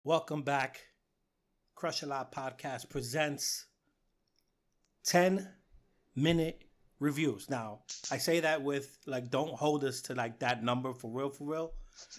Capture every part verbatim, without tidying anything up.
Welcome back. Crush a Lot Podcast presents ten minute reviews. Now, I say that with like, don't hold us to like that number for real, for real,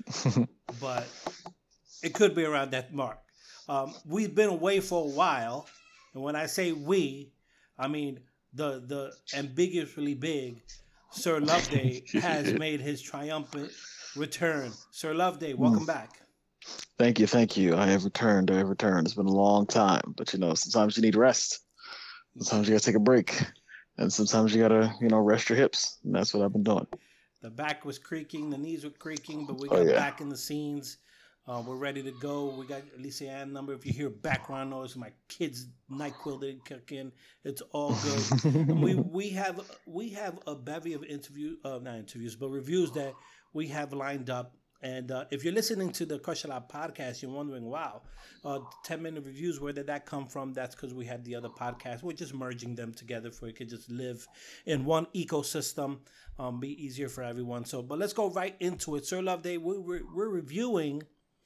but it could be around that mark. Um, we've been away for a while, and when I say we, I mean the the ambiguously big Sir Loveday has made his triumphant return. Sir Loveday, welcome back. Thank you, thank you. I have returned. I have returned. It's been a long time, but you know, sometimes you need rest. Sometimes you gotta take a break, and sometimes you gotta, you know, rest your hips. And that's what I've been doing. The back was creaking, the knees were creaking, but we Oh got yeah. back in the scenes. Uh, we're ready to go. We got Alicia Ann number. If you hear background noise, my kids' NyQuil didn't kick in. It's all good. And we we have we have a bevy of interview, uh, not interviews, but reviews that we have lined up. And uh, if you're listening to the Crush a Lot podcast, you're wondering, wow, uh, ten minute reviews, where did that come from? That's because we had the other podcast. We're just merging them together for it could just live in one ecosystem, um, be easier for everyone. So, but let's go right into it. Sir Loveday, we're, we're, we're reviewing,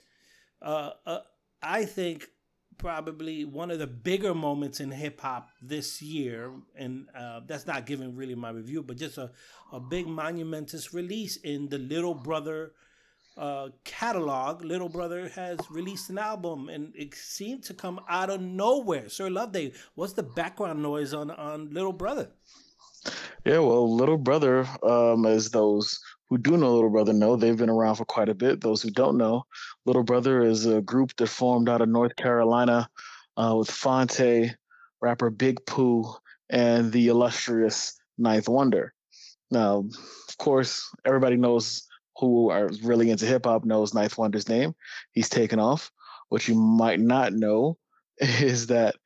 uh, uh, I think, probably one of the bigger moments in hip hop this year. And uh, that's not giving really my review, but just a, a big monumentous release in the Little Brother uh, catalog. Little Brother has released an album, and it seemed to come out of nowhere. Sir Loveday, what's the background noise on on Little Brother? Yeah, well, Little Brother, um, as those who do know Little Brother know, they've been around for quite a bit. Those who don't know, Little Brother is a group that formed out of North Carolina uh, with Fonte, rapper Big Pooh, and the illustrious Ninth Wonder. Now, of course, everybody knows who are really into hip hop knows Ninth Wonder's name. He's taken off. What you might not know is that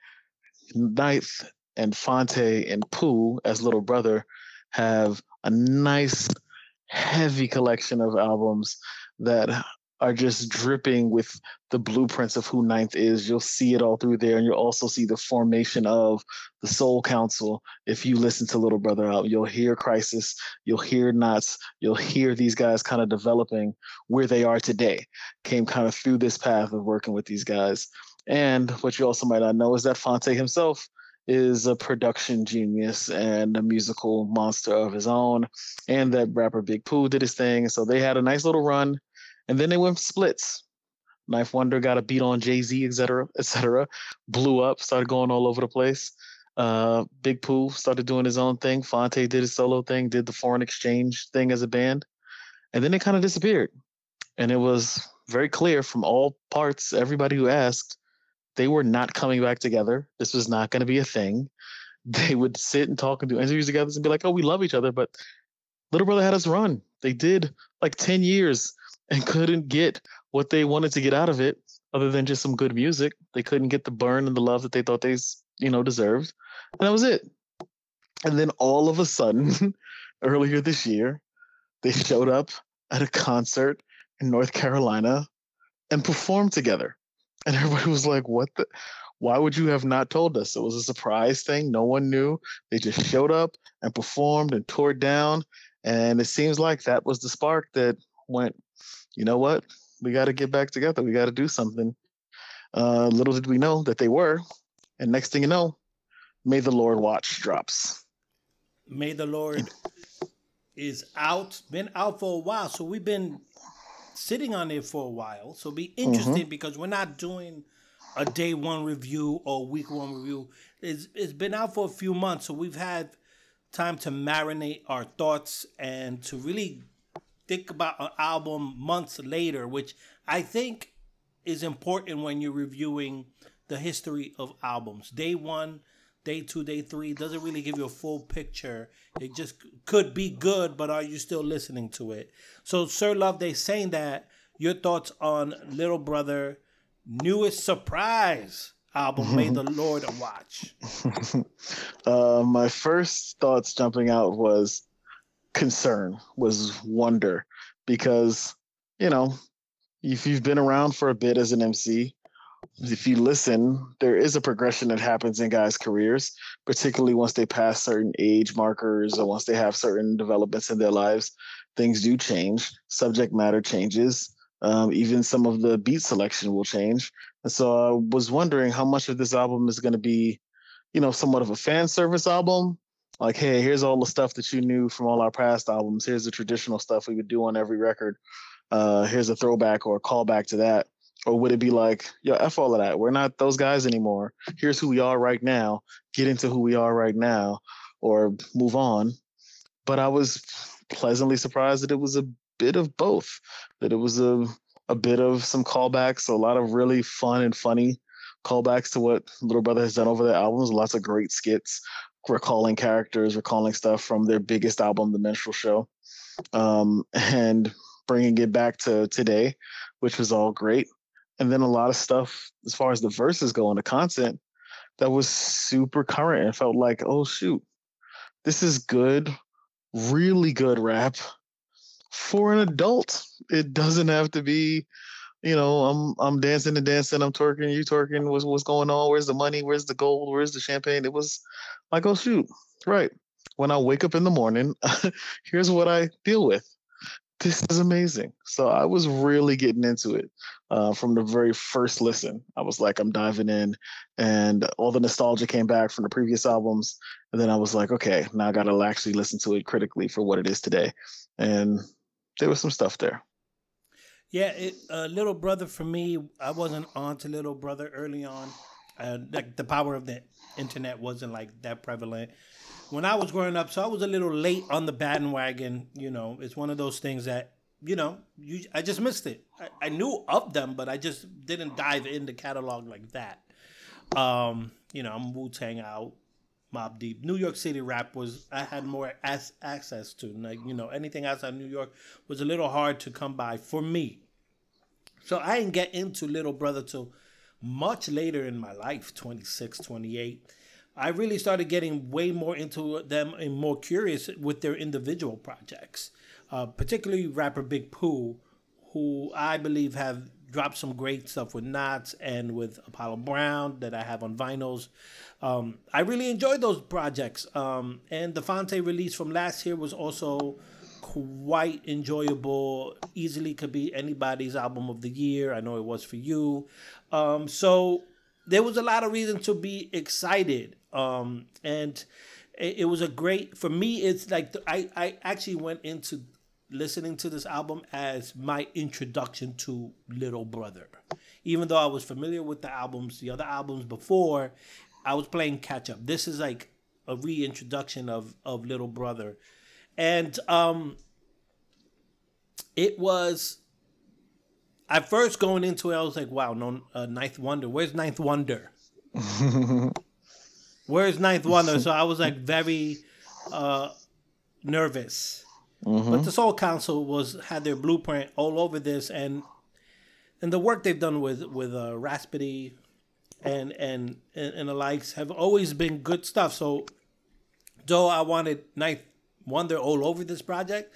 Ninth and Fonte and Pooh as Little Brother have a nice, heavy collection of albums that are just dripping with the blueprints of who Ninth is. You'll see it all through there, and you'll also see the formation of the Soul Council. If you listen to Little Brother out, you'll hear Crisis, you'll hear Knots, you'll hear these guys kind of developing where they are today. Came kind of through this path of working with these guys. And what you also might not know is that Fonte himself is a production genius and a musical monster of his own, and that rapper Big Pooh did his thing. So they had a nice little run, and then they went splits. Knife Wonder got a beat on Jay Z, et cetera, et cetera. Blew up, started going all over the place. Uh, Big Pooh started doing his own thing. Fonte did his solo thing, did the foreign exchange thing as a band, and then it kind of disappeared. And it was very clear from all parts, everybody who asked, they were not coming back together. This was not going to be a thing. They would sit and talk and do interviews together and be like, oh, we love each other. But Little Brother had us run. They did like ten years and couldn't get what they wanted to get out of it other than just some good music. They couldn't get the burn and the love that they thought they, you know, deserved. And that was it. And then all of a sudden, earlier this year, they showed up at a concert in North Carolina and performed together. And everybody was like, what the? Why would you have not told us? It was a surprise thing. No one knew. They just showed up and performed and tore it down. And it seems like that was the spark that went, you know what? We got to get back together. We got to do something. Uh, little did we know that they were. And next thing you know, May the Lord Watch drops. May the Lord is out, been out for a while. So we've been sitting on it for a while. So be interested, mm-hmm. because we're not doing a day one review or week one review. It's, it's been out for a few months. So we've had time to marinate our thoughts and to really think about an album months later, which I think is important when you're reviewing the history of albums. Day one, day two, day three doesn't really give you a full picture. It just could be good, but are you still listening to it? So, Sir Loveday, saying that, your thoughts on Little Brother newest surprise album, May the Lord Watch? uh, my first thoughts jumping out was concern, was wonder, because, you know, if you've been around for a bit as an M C, if you listen, there is a progression that happens in guys' careers, particularly once they pass certain age markers or once they have certain developments in their lives. Things do change. Subject matter changes. Um, even some of the beat selection will change. And so I was wondering how much of this album is going to be, you know, somewhat of a fan service album. Like, hey, here's all the stuff that you knew from all our past albums. Here's the traditional stuff we would do on every record. Uh, here's a throwback or a callback to that. Or would it be like, yo, F all of that. We're not those guys anymore. Here's who we are right now. Get into who we are right now or move on. But I was pleasantly surprised that it was a bit of both, that it was a, a bit of some callbacks, a lot of really fun and funny callbacks to what Little Brother has done over their albums, lots of great skits, recalling characters, recalling stuff from their biggest album, The Minstrel Show, um, and bringing it back to today, which was all great. And then a lot of stuff as far as the verses go and the content that was super current and felt like, oh, shoot, this is good, really good rap for an adult. It doesn't have to be, you know, I'm I'm dancing and dancing, I'm twerking, you twerking, what's what's going on? Where's the money? Where's the gold? Where's the champagne? It was like, oh shoot, right. When I wake up in the morning, here's what I deal with. This is amazing. So I was really getting into it uh, from the very first listen. I was like, I'm diving in, and all the nostalgia came back from the previous albums. And then I was like, okay, now I got to actually listen to it critically for what it is today. And there was some stuff there. Yeah, it, uh, Little Brother for me, I wasn't on to Little Brother early on. Uh, like the power of the internet wasn't like that prevalent when I was growing up. So I was a little late on the bandwagon. You know, it's one of those things that, you know, you, I just missed it. I, I knew of them, but I just didn't dive in the catalog like that. Um, you know, I'm Wu-Tang out, Mobb Deep. New York City rap was, I had more as, access to. Like, you know, anything outside New York was a little hard to come by for me. So I didn't get into Little Brother till much later in my life, twenty-six, twenty-eight. I really started getting way more into them and more curious with their individual projects, uh, particularly rapper Big Pooh, who I believe have dropped some great stuff with Knots and with Apollo Brown that I have on vinyls. Um, I really enjoyed those projects. Um, and the Phonte release from last year was also quite enjoyable. Easily could be anybody's album of the year. I know it was for you. Um, so there was a lot of reason to be excited. Um, and it, it was a great, for me, it's like, the, I, I actually went into listening to this album as my introduction to Little Brother. Even though I was familiar with the albums, the other albums before, I was playing catch up. This is like a reintroduction of, of Little Brother. And um, it was, at first going into it, I was like, wow, no, uh, Ninth Wonder. Where's Ninth Wonder? Where's Ninth Wonder? So I was like very uh, nervous. Mm-hmm. But the Soul Council was had their blueprint all over this, and and the work they've done with with uh, Raspity and, and and and the likes have always been good stuff. So though I wanted Ninth Wonder all over this project,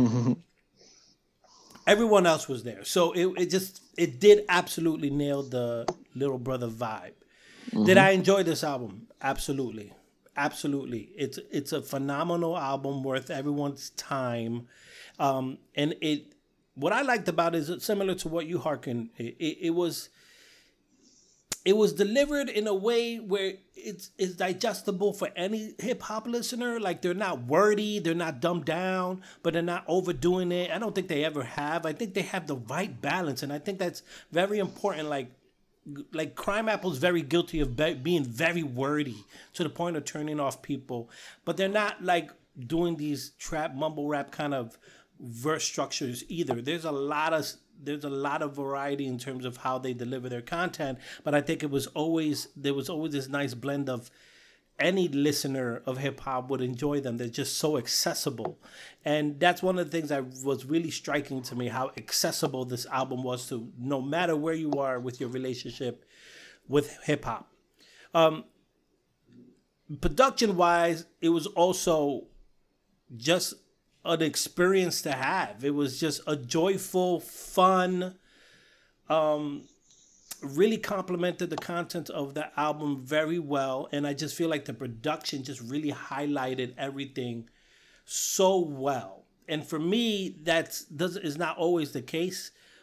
everyone else was there. So it it just it did absolutely nail the Little Brother vibe. Mm-hmm. Did I enjoy this album? Absolutely. Absolutely. It's it's a phenomenal album worth everyone's time. Um, and it what I liked about it is it's similar to what you hearken. It, it, it was it was delivered in a way where it's it's digestible for any hip hop listener. Like they're not wordy, they're not dumbed down, but they're not overdoing it. I don't think they ever have. I think they have the right balance, and I think that's very important. Like Like Crime Apple's very guilty of be- being very wordy to the point of turning off people, but they're not like doing these trap mumble rap kind of verse structures either. There's a lot of there's a lot of variety in terms of how they deliver their content, but I think it was always there was always this nice blend of any listener of hip hop would enjoy them. They're just so accessible. And that's one of the things that was really striking to me, how accessible this album was to no matter where you are with your relationship with hip hop. Um, production wise, it was also just an experience to have. It was just a joyful, fun, um, really complemented the content of the album very well, and I just feel like the production just really highlighted everything so well. And for me, that's does is not always the case,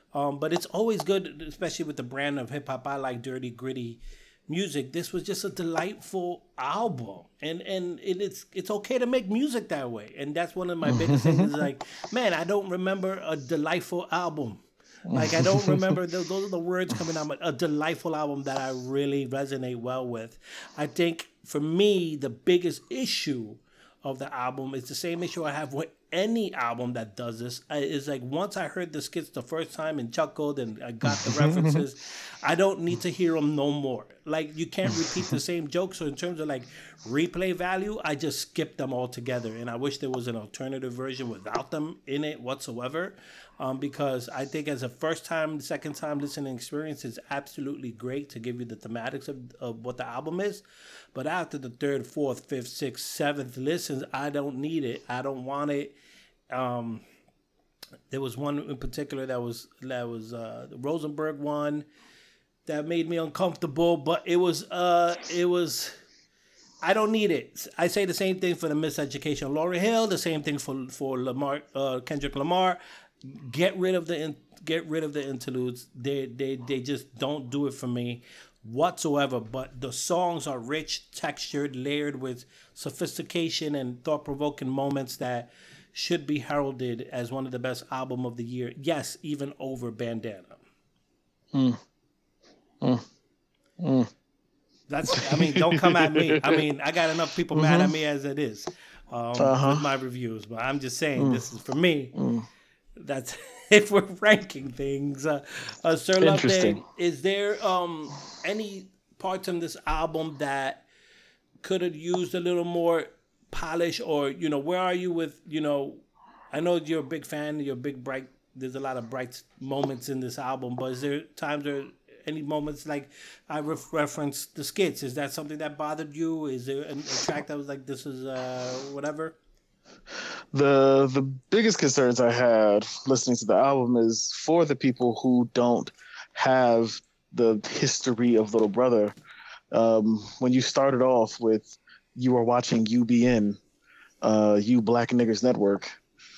Um, but it's always good, especially with the brand of hip hop I like, dirty, gritty music. This was just a delightful album, and and it, it's it's okay to make music that way. And that's one of my biggest things. Is like, man, I don't remember a delightful album. Like I don't remember those, those are the words coming out. A delightful album that I really resonate well with. I think for me, the biggest issue of the album is the same issue I have with any album that does this. Is like once I heard the skits the first time and chuckled and I got the references, I don't need to hear them no more. Like you can't repeat the same jokes. So in terms of like replay value, I just skipped them all together. And I wish there was an alternative version without them in it whatsoever. Um, because I think as a first time, second time listening experience, it's absolutely great to give you the thematics of, of what the album is. But after the third, fourth, fifth, sixth, seventh listens, I don't need it. I don't want it. Um, there was one in particular that was that was uh, the Rosenberg one that made me uncomfortable. But it was uh, it was. I don't need it. I say the same thing for the Miseducation of Lauryn Hill. The same thing for for Lamar uh, Kendrick Lamar. Get rid of the get rid of the interludes. They they they just don't do it for me whatsoever. But the songs are rich, textured, layered with sophistication and thought-provoking moments that should be heralded as one of the best album of the year. Yes, even over Bandana. Mm. Mm. Mm. That's. I mean, don't come at me. I mean, I got enough people mm-hmm. mad at me as it is um, uh-huh. with my reviews. But I'm just saying, mm. this is for me. Mm. That's if we're ranking things. Uh, uh, Sir Loveday, is there um, any parts in this album that could have used a little more polish, or you know, where are you with you know? I know you're a big fan. You're a big bright. There's a lot of bright moments in this album, but is there times or any moments like I re- referenced the skits? Is that something that bothered you? Is there a, a track that was like this is uh, whatever? The the biggest concerns I had listening to the album is for the people who don't have the history of Little Brother. Um, when you started off with you were watching U B N, uh, You Black Niggers Network.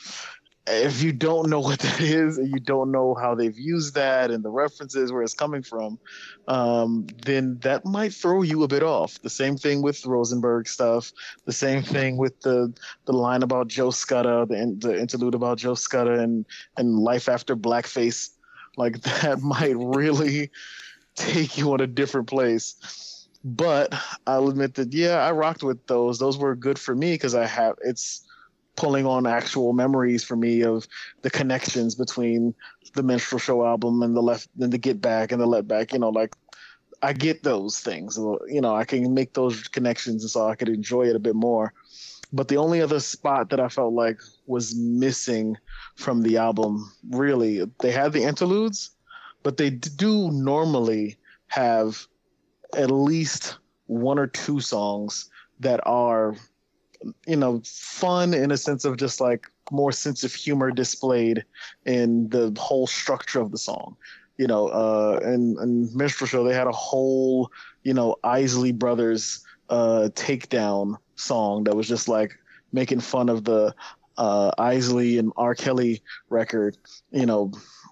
If you don't know what that is and you don't know how they've used that and the references where it's coming from, um, then that might throw you a bit off. The same thing with Rosenberg stuff. The same thing with the the line about Joe Scudda, the, the interlude about Joe Scudda and, and life after blackface. Like that might really take you on a different place. But I'll admit that, yeah, I rocked with those. Those were good for me because I have it's pulling on actual memories for me of the connections between the Minstrel Show album and the left and the Get Back and the Let Back. You know, like I get those things. You know, I can make those connections, and so I could enjoy it a bit more. But the only other spot that I felt like was missing from the album, really, they had the interludes, but they do normally have at least one or two songs that are, you know, fun in a sense of just like more sense of humor displayed in the whole structure of the song. You know, uh, and, and Minstrel Show, they had a whole, you know, Isley Brothers uh, takedown song that was just like making fun of the uh, Isley and R. Kelly record, you know,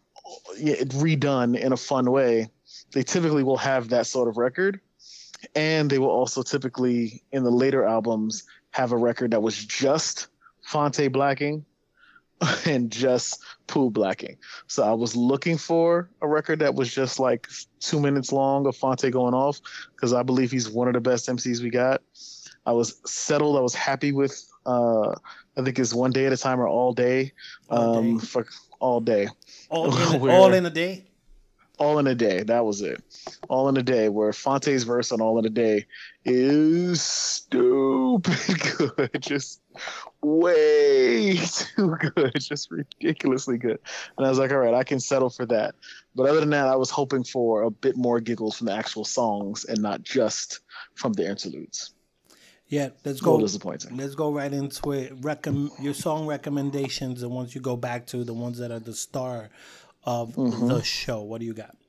redone in a fun way. They typically will have that sort of record. And they will also typically, in the later albums, have a record that was just Phonte blacking and just Pooh blacking. So I was looking for a record that was just like two minutes long of Phonte going off, because I believe he's one of the best M Cs we got. I was settled. I was happy with, uh, I think it's One Day at a Time or All Day. All um, day. For all day. All in, a, all in a day? All in a Day. That was it. All in a Day, where Fonte's verse on All in a Day is stupid good. Just way too good. Just ridiculously good. And I was like, all right, I can settle for that. But other than that, I was hoping for a bit more giggles from the actual songs and not just from the interludes. Yeah, let's go. Disappointing. Let's go right into it. Recomm- your song recommendations, the ones you go back to, the ones that are the star of mm-hmm. the show. What do you got?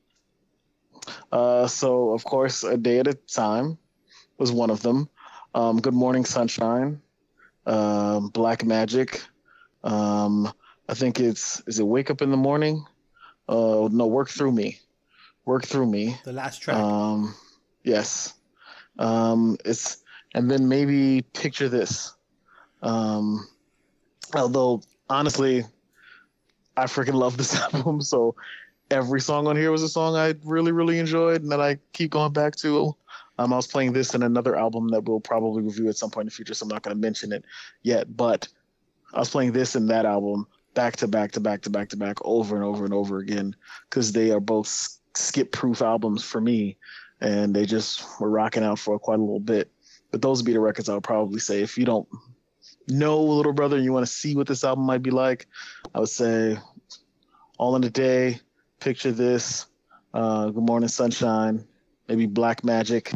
Uh, so, of course, A Day at a Time was one of them. Um, Good Morning Sunshine, um, Black Magic. Um, I think it's, is it Wake Up in the Morning? Uh, no, Work Through Me. Work Through Me. The last track. Um, yes. Um, it's and then maybe Picture This. Um, although honestly, I freaking love this album, so every song on here was a song I really, really enjoyed and that I keep going back to. Um, I was playing this in another album that we'll probably review at some point in the future, so I'm not going to mention it yet. But I was playing this and that album back to back to back to back to back over and over and over again because they are both skip-proof albums for me, and they just were rocking out for quite a little bit. But those would be the records I would probably say. If you don't know Little Brother and you want to see what this album might be like, I would say All in the Day, Picture This, uh, Good Morning Sunshine, maybe Black Magic,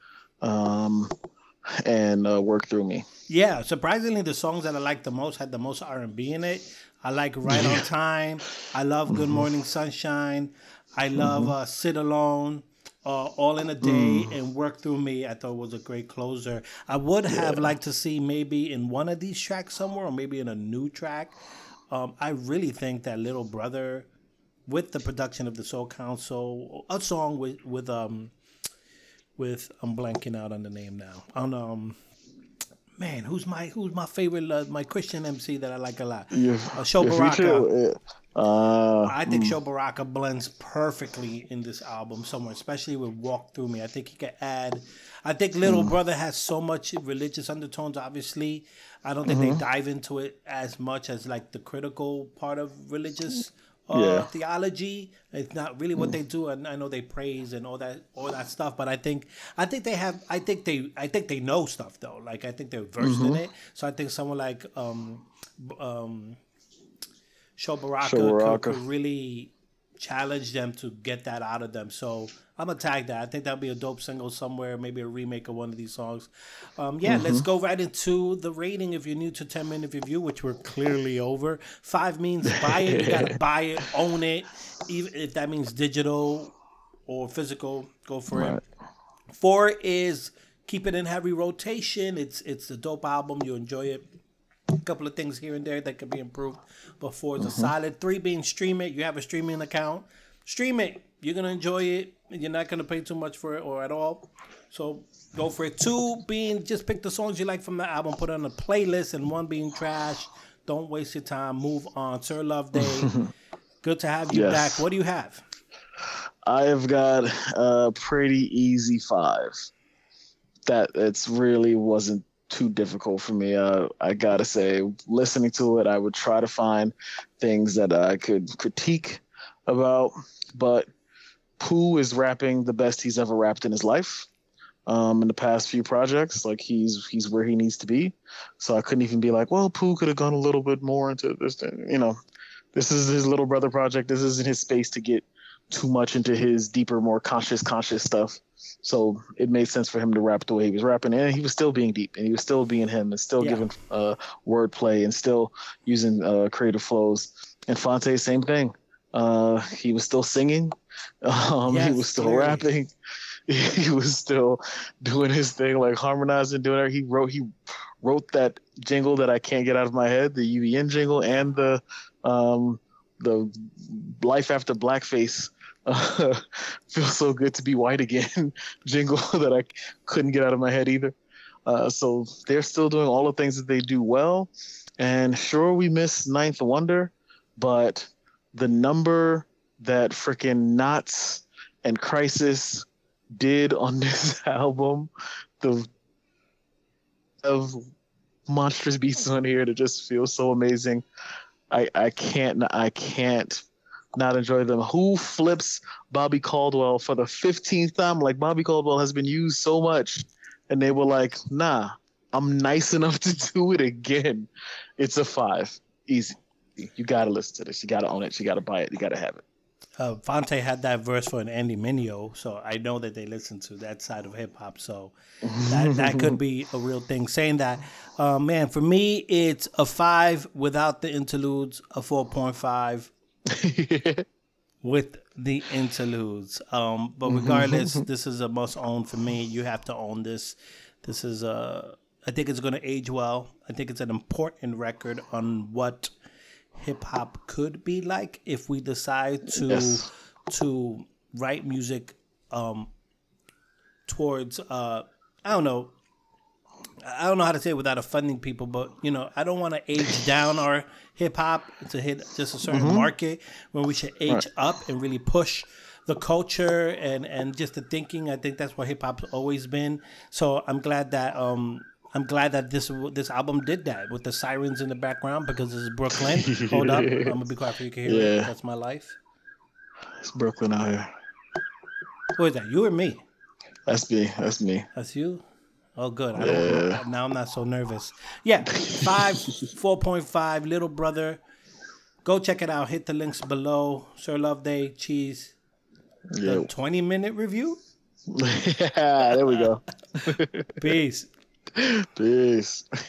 um, and uh, Work Through Me. Yeah, surprisingly, the songs that I like the most had the most R and B in it. I like Right on Time. I love Good Morning Sunshine. I love uh, Sit Alone. Uh, All in a Day Mm. and Work Through Me, I thought was a great closer. I would have Yeah. liked to see maybe in one of these tracks somewhere, or maybe in a new track. Um, I really think that Little Brother, with the production of the Soul Council, a song with with um with I'm blanking out on the name now. On um man, who's my who's my favorite uh, my Christian M C that I like a lot? Your, Uh, Show your Baraka. future, uh, I think mm, Show Baraka blends perfectly in this album somewhere, especially with Walk Through Me. I think he could add. I think Little mm, Brother has so much religious undertones, obviously. I don't think they mhm. dive into it as much as like the critical part of religious uh, Yeah. theology. It's not really what they do, and I know they praise and all that all that stuff. But I think I think they have. I think they I think they know stuff though. Like I think they're versed in Mm-hmm. it. So I think someone like um, b- um, Show Baraka Show could, Baraka. could really challenge them to get that out of them. So I'm gonna tag that. I think that'll be a dope single somewhere, maybe a remake of one of these songs. Um, yeah, let's Mm-hmm. go right into the rating. If you're new to ten minute review, which we're clearly over, five means buy it. You gotta buy it, own it, even if that means digital or physical. Go for Right. it. Four is keep it in heavy rotation. It's it's a dope album. You enjoy it. A couple of things here and there that could be improved, but four is a Mm-hmm. solid. Three being stream it. You have a streaming account, stream it. You're gonna enjoy it. You're not gonna pay too much for it or at all. So go for it. Two being just pick the songs you like from the album, put it on a playlist, and one being trash. Don't waste your time. Move on. Sir Love Day. Good to have you Yes. back. What do you have? I've got a pretty easy five. That it's really wasn't too difficult for me. Uh, I gotta say, listening to it, I would try to find things that I could critique about, but Pooh is rapping the best he's ever rapped in his life. Um, in the past few projects, like he's he's where he needs to be. So I couldn't even be like, well, Pooh could have gone a little bit more into this. thing. You know, this is his Little Brother project. This isn't his space to get too much into his deeper, more conscious, conscious stuff. So it made sense for him to rap the way he was rapping, and he was still being deep, and he was still being him, and still Yeah. giving uh, wordplay, and still using uh, creative flows. And Fonte, same thing. Uh, he was still singing. Um, he Yes, was still clearly. rapping. He was still doing his thing, like harmonizing, doing it. He wrote he wrote that jingle that I can't get out of my head, the U B N jingle, and the um, the Life After Blackface. Uh, feels so good to be white again jingle that I couldn't get out of my head either. Uh, so they're still doing all the things that they do well. And sure, we miss Ninth Wonder, but the number that freaking Knots and Crisis did on this album, the of monstrous beats on here that just feel so amazing. I I can't I can't not enjoy them. Who flips Bobby Caldwell for the fifteenth time? Like, Bobby Caldwell has been used so much, and they were like, nah, I'm nice enough to do it again. It's a five. Easy. You gotta listen to this. You gotta own it. You gotta buy it. You gotta have it. Uh, Fonte had that verse for an Andy Mineo, so I know that they listen to that side of hip hop. So that that could be a real thing. Saying that, uh, man, for me, it's a five without the interludes, a four point five with the interludes. Um, but regardless, this is a must own for me. You have to own this. This is a. I think it's going to age well. I think it's an important record on what hip hop could be like if we decide to Yes. to write music um, towards uh, I don't know. I don't know how to say it without offending people, but you know, I don't want to age down our hip hop to hit just a certain market when we should age Right. up and really push the culture and, and just the thinking. I think that's what hip hop's always been. So I'm glad that um I'm glad that this this album did that with the sirens in the background because this is Brooklyn. Hold up, I'm gonna be quiet so you can hear it. Yeah. That's my life. It's Brooklyn out here. Who is that? You or me? That's me. That's me. That's you? Oh, good. I don't Yeah. Now I'm not so nervous. Yeah, five, four point five, Little Brother. Go check it out. Hit the links below. Sir Love Day, Cheese. Yeah. The twenty minute review. Yeah. There we go. Peace. Peace.